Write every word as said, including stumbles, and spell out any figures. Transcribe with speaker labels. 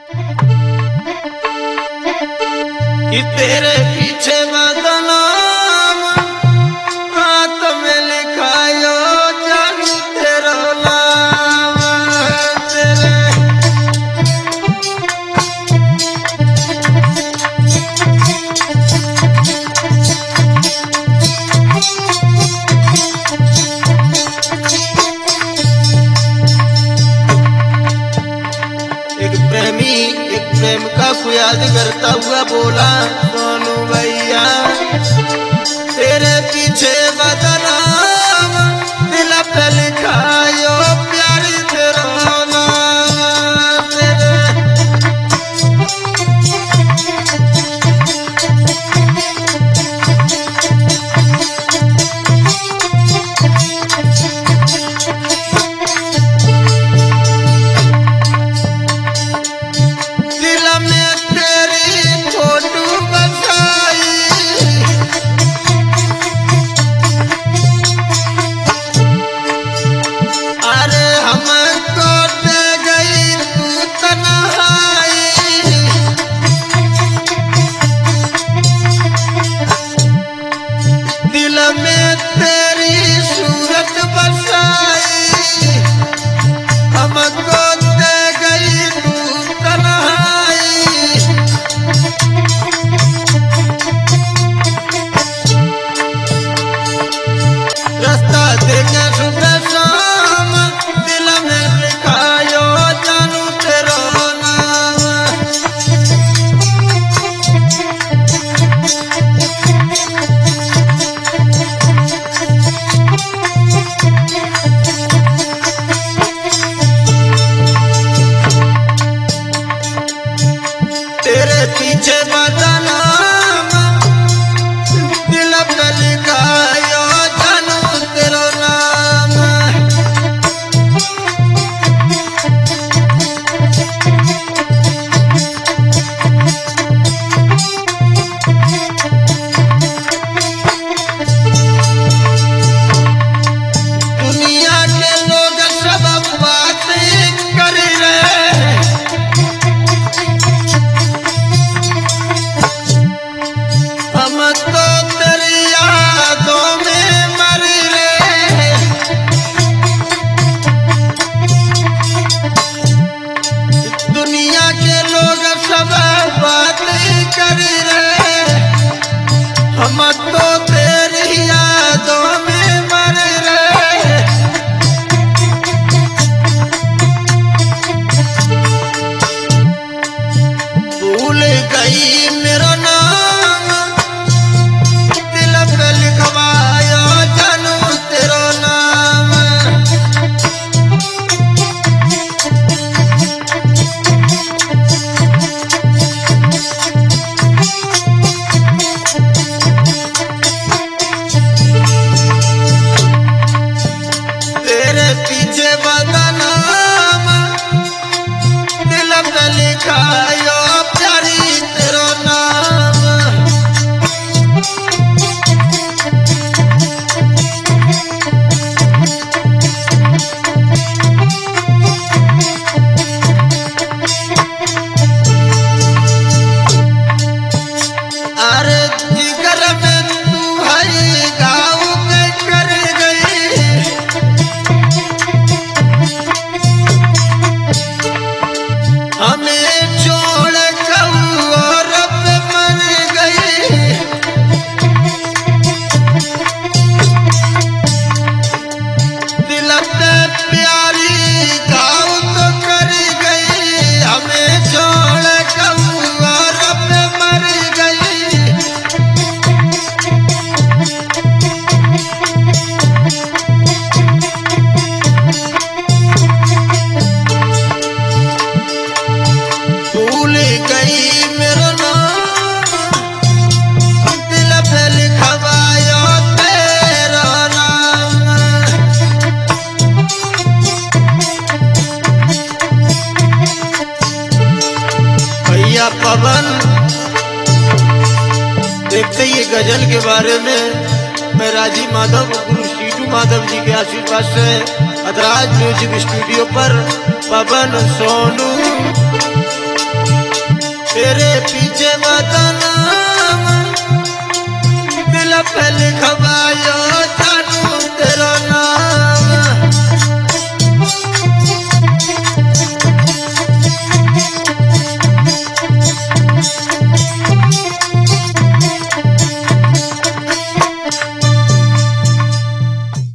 Speaker 1: कि तेरे पीछे बदनाम हाथ में लिखायो जानू तेरा नाम तेरे। एक प्रेमी एक प्रेमिका को याद करता हुआ बोला, सोनू भैया तेरे पीछे बदनाम दिल पे लिखायो प्यारी तेरा नाम तेरे। दिल में तेरी फोटो बसाई, अरे हमको दे गई तू तन्हाई। दिल में तेरी सूरत बसाई, हमको दे गई तू तन्हाई। रास्ता देखे सुबह शाम दिल में लिखायो जानू तेरा नाम। तेरे पीछे बदनाम दिल पे लिखायो जानू तेरा नाम। दुनिया के लोग सब बातें कर रहे, हम तो तेरी यादों में मर रहे। दुनिया के लोग सब बातें कर रहे, हम तो तेरी यादों में मर रहे। भूल गई मेरा नाम दिल पे लिखवाया जानू तेरा नाम। तेरे पीछे बदनाम दिल पे लिखायो प्यारी तेरा नाम। अरे जिगर में तू है गाँव के कर गई, हमें छोड़ कऊ और पे मर गई। दिल पे प्यारी गाँव तो कर गई, हमें छोड़ कऊ और पे मर गई। भूल गई मेरा नाम दिल पे लिखवायो तेरा नाम। भैया पवन देखते ही ये गजल के बारे में मैं राजीव माधव गुरु सीटू माधव जी के आशीर्वाद से अदराज म्यूजिक स्टूडियो पर पवन सोनू पे लिखवायो